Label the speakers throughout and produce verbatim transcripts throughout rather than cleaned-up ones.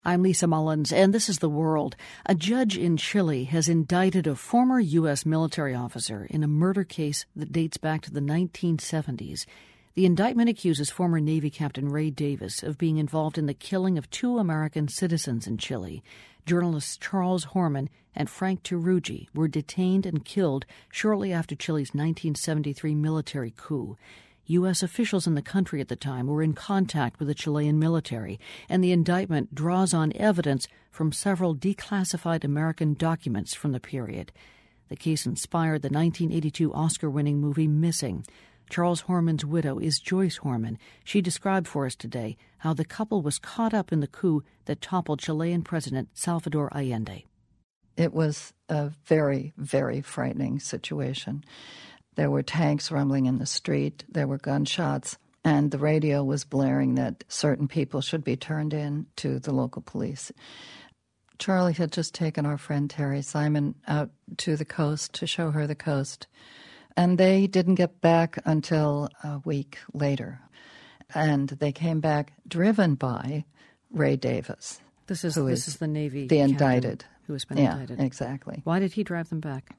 Speaker 1: I'm Lisa Mullins, and this is The World. A judge in Chile has indicted a former U S military officer in a murder case that dates back to the nineteen seventies. The indictment accuses former Navy Captain Ray Davis of being involved in the killing of two American citizens in Chile. Journalists Charles Horman and Frank Tarugi were detained and killed shortly after Chile's nineteen seventy-three military coup. U S officials in the country at the time were in contact with the Chilean military, and the indictment draws on evidence from several declassified American documents from the period. The case inspired the nineteen eighty-two Oscar-winning movie Missing. Charles Horman's widow is Joyce Horman. She described for us today how the couple was caught up in the coup that toppled Chilean President Salvador Allende.
Speaker 2: It was a very, very frightening situation. There were tanks rumbling in the street, there were gunshots, and the radio was blaring that certain people should be turned in to the local police. Charlie had just taken our friend Terry Simon out to the coast to show her the coast, and they didn't get back until a week later. And they came back driven by Ray Davis.
Speaker 1: This is
Speaker 2: who
Speaker 1: this
Speaker 2: is
Speaker 1: is the Navy
Speaker 2: the indicted.
Speaker 1: Who has been
Speaker 2: yeah,
Speaker 1: indicted.
Speaker 2: Exactly.
Speaker 1: Why did he drive them back?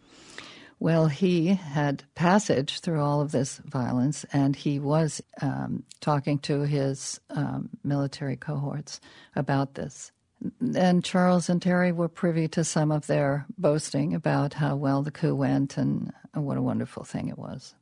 Speaker 2: Well, he had passage through all of this violence, and he was um, talking to his um, military cohorts about this. And Charles and Terry were privy to some of their boasting about how well the coup went and what a wonderful thing it was.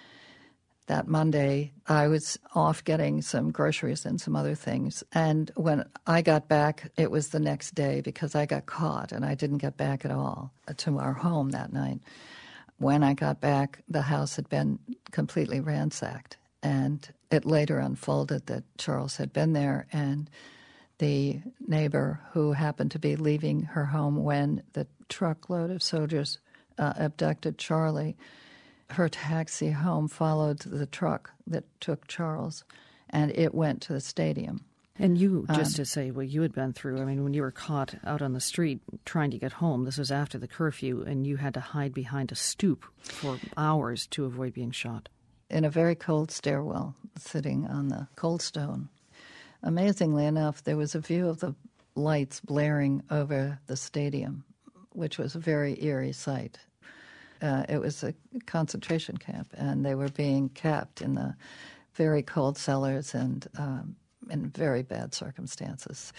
Speaker 2: That Monday, I was off getting some groceries and some other things, and when I got back, it was the next day because I got caught, and I didn't get back at all to our home that night. When I got back, the house had been completely ransacked, and it later unfolded that Charles had been there, and the neighbor who happened to be leaving her home when the truckload of soldiers uh, abducted Charlie, her taxi home followed the truck that took Charles, and it went to the stadium.
Speaker 1: And you, just
Speaker 2: um,
Speaker 1: to say what you had been through, I mean, when you were caught out on the street trying to get home, this was after the curfew, and you had to hide behind a stoop for hours to avoid being shot.
Speaker 2: In a very cold stairwell, sitting on the cold stone. Amazingly enough, there was a view of the lights blaring over the stadium, which was a very eerie sight. Uh, it was a concentration camp, and they were being kept in the very cold cellars and um, in very bad circumstances.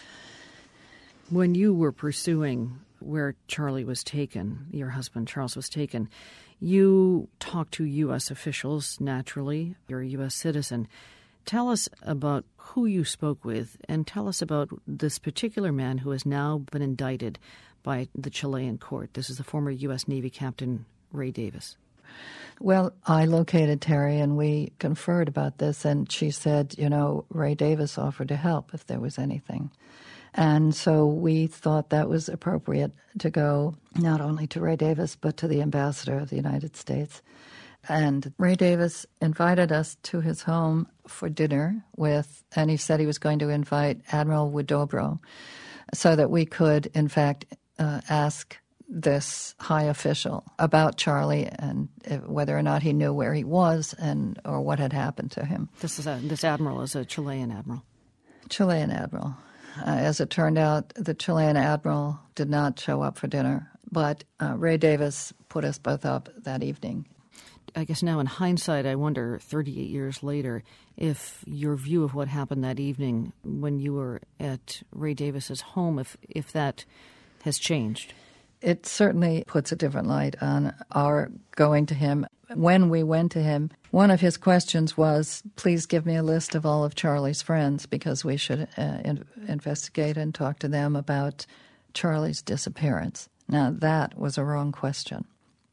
Speaker 1: When you were pursuing where Charlie was taken, your husband Charles was taken, you talked to U S officials, naturally. You're a U S citizen. Tell us about who you spoke with, and tell us about this particular man who has now been indicted by the Chilean court. This is the former U S Navy Captain Ray Davis.
Speaker 2: Well, I located Terry, and we conferred about this, and she said, you know, Ray Davis offered to help if there was anything. And so we thought that was appropriate to go not only to Ray Davis, but to the ambassador of the United States. And Ray Davis invited us to his home for dinner with, and he said he was going to invite Admiral Huidobro so that we could, in fact, uh, ask this high official about Charlie and whether or not he knew where he was and or what had happened to him.
Speaker 1: This is a, this admiral is a Chilean admiral.
Speaker 2: Chilean admiral. Uh, as it turned out, the Chilean admiral did not show up for dinner, but uh, Ray Davis put us both up that evening.
Speaker 1: I guess now in hindsight, I wonder, thirty-eight years later, if your view of what happened that evening when you were at Ray Davis's home, if if that has changed.
Speaker 2: It certainly puts a different light on our going to him. When we went to him, one of his questions was, please give me a list of all of Charlie's friends because we should uh, in- investigate and talk to them about Charlie's disappearance. Now, that was a wrong question.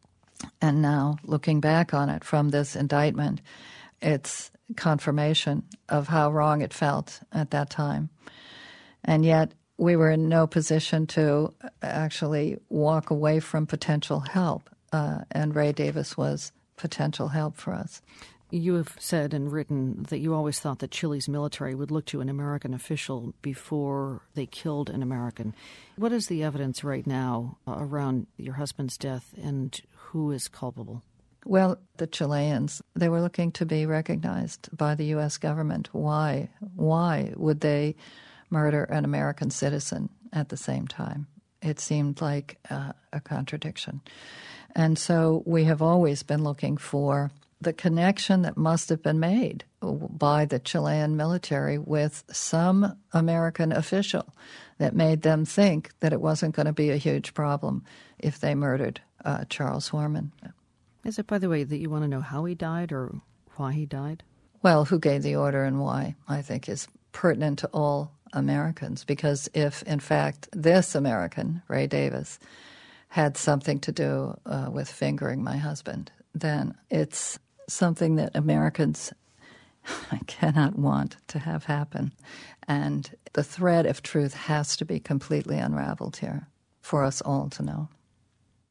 Speaker 2: And now, looking back on it from this indictment, it's confirmation of how wrong it felt at that time. And yet, we were in no position to actually walk away from potential help, uh, and Ray Davis was potential help for us.
Speaker 1: You have said and written that you always thought that Chile's military would look to an American official before they killed an American. What is the evidence right now around your husband's death, and who is culpable?
Speaker 2: Well, the Chileans, they were looking to be recognized by the U S government. Why? Why would they murder an American citizen at the same time. It seemed like uh, a contradiction. And so we have always been looking for the connection that must have been made by the Chilean military with some American official that made them think that it wasn't going to be a huge problem if they murdered uh, Charles Horman.
Speaker 1: Is it, by the way, that you want to know how he died or why he died?
Speaker 2: Well, who gave the order and why, I think, is pertinent to all Americans. Because if, in fact, this American, Ray Davis, had something to do uh, with fingering my husband, then it's something that Americans cannot want to have happen. And the thread of truth has to be completely unraveled here for us all to know.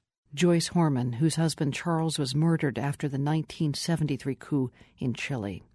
Speaker 1: Joyce Horman, whose husband Charles was murdered after the nineteen seventy-three coup in Chile.